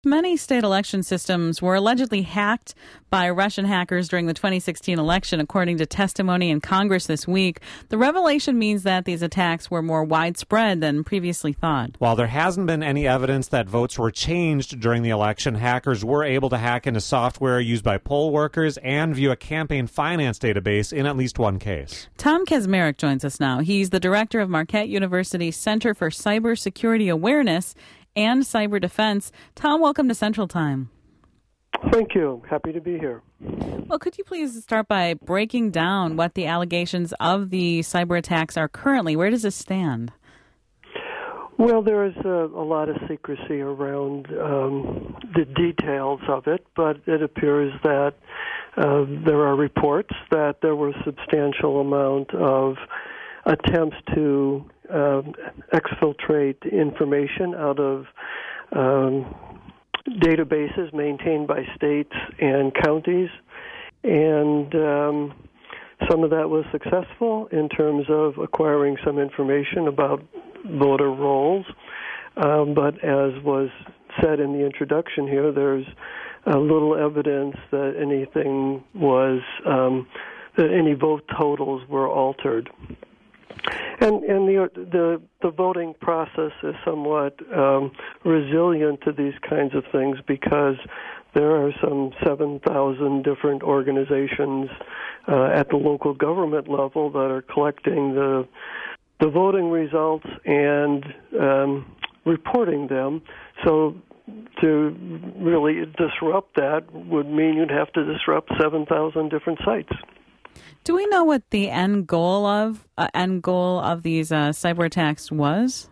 Many state election systems were allegedly hacked by Russian hackers during the 2016 election, according to testimony in Congress this week. The revelation means that these attacks were more widespread than previously thought. While there hasn't been any evidence that votes were changed during the election, hackers were able to hack into software used by poll workers and view a campaign finance database in at least one case. Tom Kaczmarek joins us now. He's the director of Marquette University's Center for Cybersecurity Awareness and Cyber Defense. Tom, welcome to Central Time. Thank you. Happy to be here. Well, could you please start by breaking down what the allegations of the cyber attacks are currently? Where does this stand? Well, there is a lot of secrecy around the details of it, but it appears that there are reports that there was a substantial amount of attempts to exfiltrate information out of databases maintained by states and counties, and some of that was successful in terms of acquiring some information about voter rolls, but as was said in the introduction here, there's little evidence that anything was that any vote totals were altered. And the voting process is somewhat resilient to these kinds of things because there are some 7,000 different organizations at the local government level that are collecting the voting results and reporting them. So to really disrupt that would mean you'd have to disrupt 7,000 different sites. Do we know what the end goal of these cyber attacks was?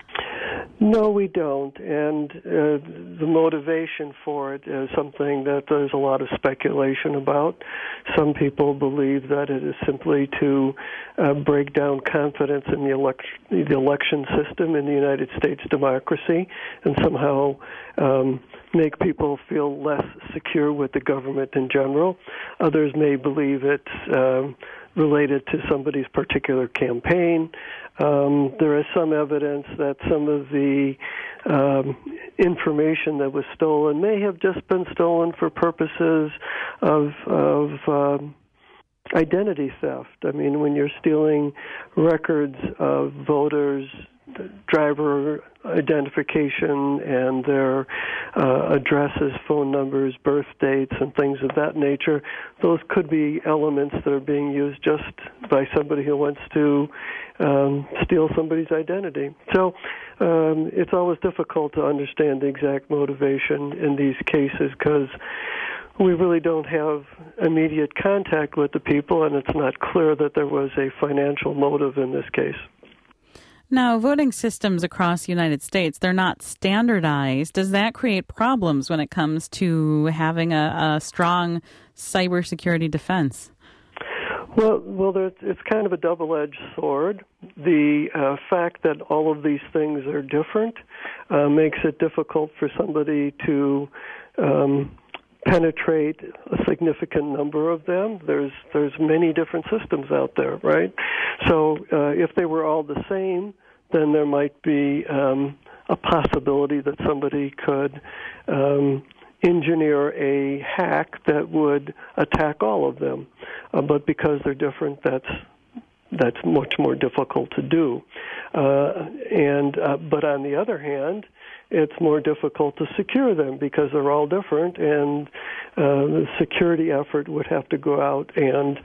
No, we don't. And the motivation for it is something that there's a lot of speculation about. Some people believe that it is simply to break down confidence in the election system in the United States democracy and somehow make people feel less secure with the government in general. Others may believe it's related to somebody's particular campaign. There is some evidence that some of the information that was stolen may have just been stolen for purposes of identity theft. I mean, when you're stealing records of voters, driver identification and their addresses, phone numbers, birth dates, and things of that nature, those could be elements that are being used just by somebody who wants to steal somebody's identity. So it's always difficult to understand the exact motivation in these cases because we really don't have immediate contact with the people, and it's not clear that there was a financial motive in this case. Now, voting systems across the United States, they're not standardized. Does that create problems when it comes to having a strong cybersecurity defense? Well, it's kind of a double-edged sword. The fact that all of these things are different makes it difficult for somebody to penetrate a significant number of them. There's many different systems out there, right? So if they were all the same, then there might be a possibility that somebody could engineer a hack that would attack all of them. But because they're different, that's much more difficult to do. But on the other hand, it's more difficult to secure them because they're all different, and the security effort would have to go out and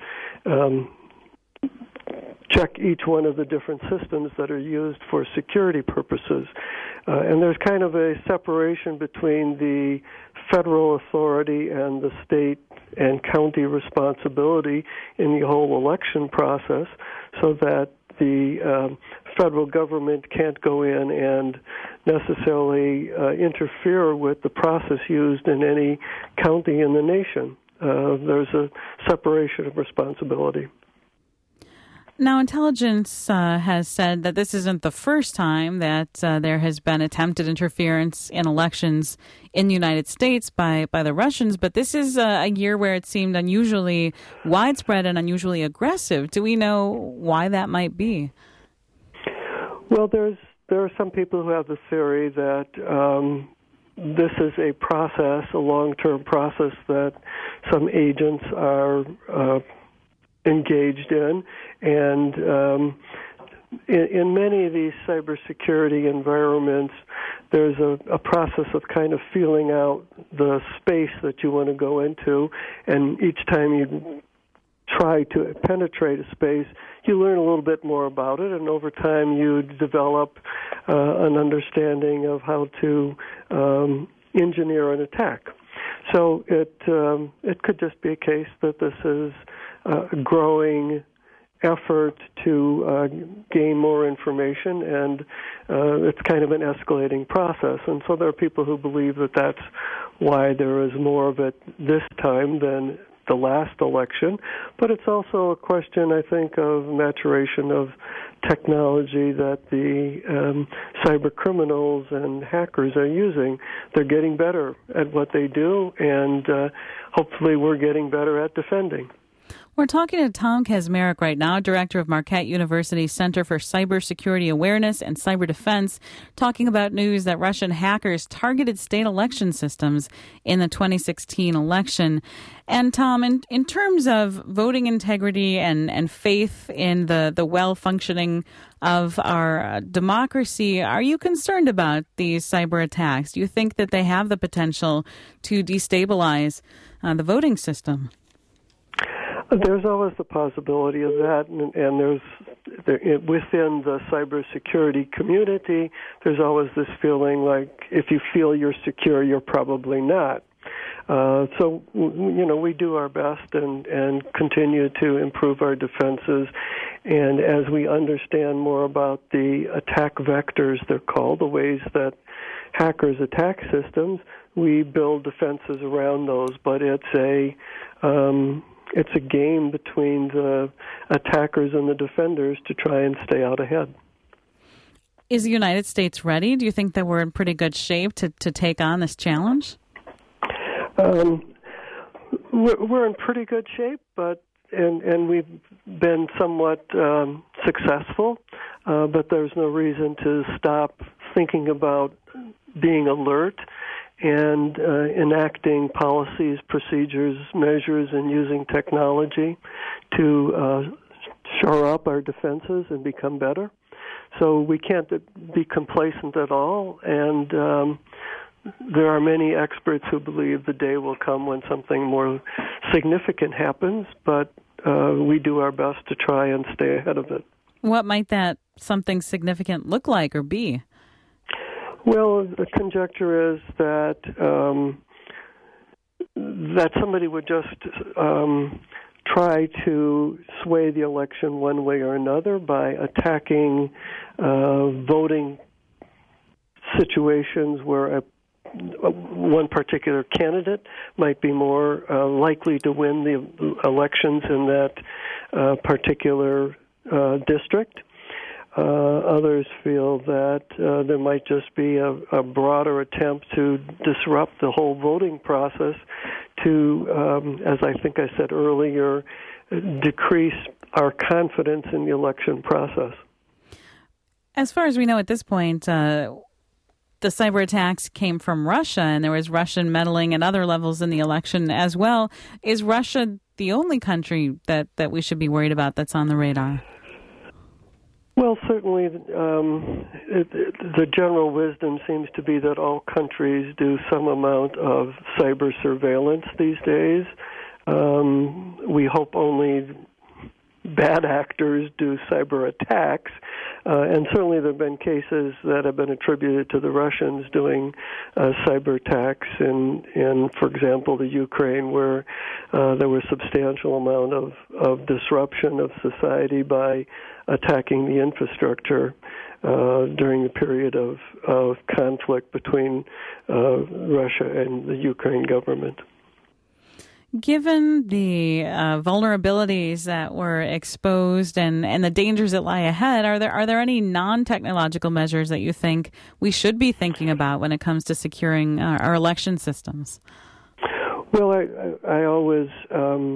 check each one of the different systems that are used for security purposes. And there's kind of a separation between the federal authority and the state and county responsibility in the whole election process, so that the federal government can't go in and necessarily interfere with the process used in any county in the nation. There's a separation of responsibility. Now, intelligence has said that this isn't the first time that there has been attempted interference in elections in the United States by the Russians, but this is a year where it seemed unusually widespread and unusually aggressive. Do we know why that might be? Well, there are some people who have the theory that this is a process, a long-term process that some agents are engaged in, and in many of these cybersecurity environments, there's a process of kind of feeling out the space that you want to go into, and each time you try to penetrate a space, you learn a little bit more about it, and over time you develop an understanding of how to engineer an attack. So it could just be a case that this is a growing effort to gain more information, and it's kind of an escalating process. And so there are people who believe that that's why there is more of it this time than the last election. But it's also a question, I think, of maturation of technology that the cyber criminals and hackers are using. They're getting better at what they do, and hopefully we're getting better at defending. We're talking to Tom Kaczmarek right now, director of Marquette University's Center for Cybersecurity Awareness and Cyber Defense, talking about news that Russian hackers targeted state election systems in the 2016 election. And Tom, in terms of voting integrity and faith in the well-functioning of our democracy, are you concerned about these cyber attacks? Do you think that they have the potential to destabilize the voting system? There's always the possibility of that, and within the cybersecurity community, there's always this feeling like if you feel you're secure, you're probably not. So, we do our best and continue to improve our defenses. And as we understand more about the attack vectors, they're called, the ways that hackers attack systems, we build defenses around those. But it's a game between the attackers and the defenders to try and stay out ahead. Is the United States ready? Do you think that we're in pretty good shape to take on this challenge? We're in pretty good shape, and we've been somewhat successful, but there's no reason to stop thinking about being alert and enacting policies, procedures, measures, and using technology to shore up our defenses and become better. So we can't be complacent at all, and there are many experts who believe the day will come when something more significant happens, but we do our best to try and stay ahead of it. What might that something significant look like or be? Well, the conjecture is that somebody would just try to sway the election one way or another by attacking voting situations where one particular candidate might be more likely to win the elections in that particular district. Others feel that there might just be a broader attempt to disrupt the whole voting process to, as I think I said earlier, decrease our confidence in the election process. As far as we know at this point, the cyber attacks came from Russia, and there was Russian meddling at other levels in the election as well. Is Russia the only country that we should be worried about that's on the radar? Well, certainly the general wisdom seems to be that all countries do some amount of cyber surveillance these days. We hope only bad actors do cyber attacks, and certainly there have been cases that have been attributed to the Russians doing cyber attacks in, for example, the Ukraine, where there was substantial amount of disruption of society by attacking the infrastructure during the period of conflict between Russia and the Ukraine government. Given the vulnerabilities that were exposed and the dangers that lie ahead, are there any non-technological measures that you think we should be thinking about when it comes to securing our election systems? Well, I always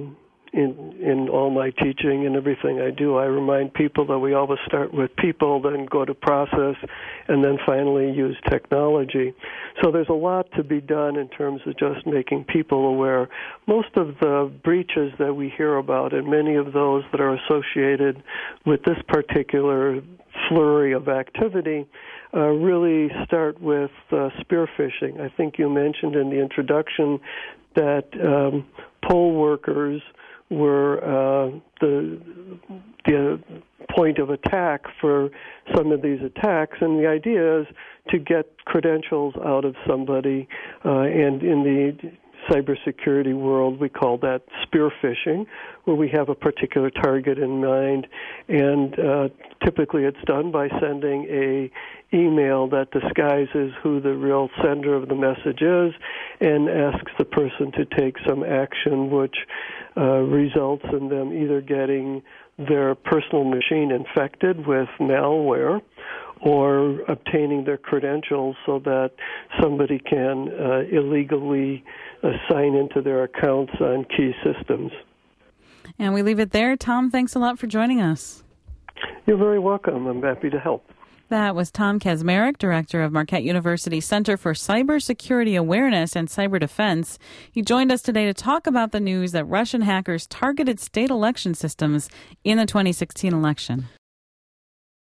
in all my teaching and everything I do, I remind people that we always start with people, then go to process, and then finally use technology. So there's a lot to be done in terms of just making people aware. Most of the breaches that we hear about, and many of those that are associated with this particular flurry of activity, really start with spear phishing. I think you mentioned in the introduction that poll workers were the point of attack for some of these attacks, and the idea is to get credentials out of somebody, and in the cybersecurity world, we call that spear phishing, where we have a particular target in mind, and typically it's done by sending a email that disguises who the real sender of the message is and asks the person to take some action, which results in them either getting their personal machine infected with malware or obtaining their credentials so that somebody can illegally sign into their accounts on key systems. And we leave it there. Tom, thanks a lot for joining us. You're very welcome. I'm happy to help. That was Tom Kaczmarek, director of Marquette University Center for Cybersecurity Awareness and Cyber Defense. He joined us today to talk about the news that Russian hackers targeted state election systems in the 2016 election.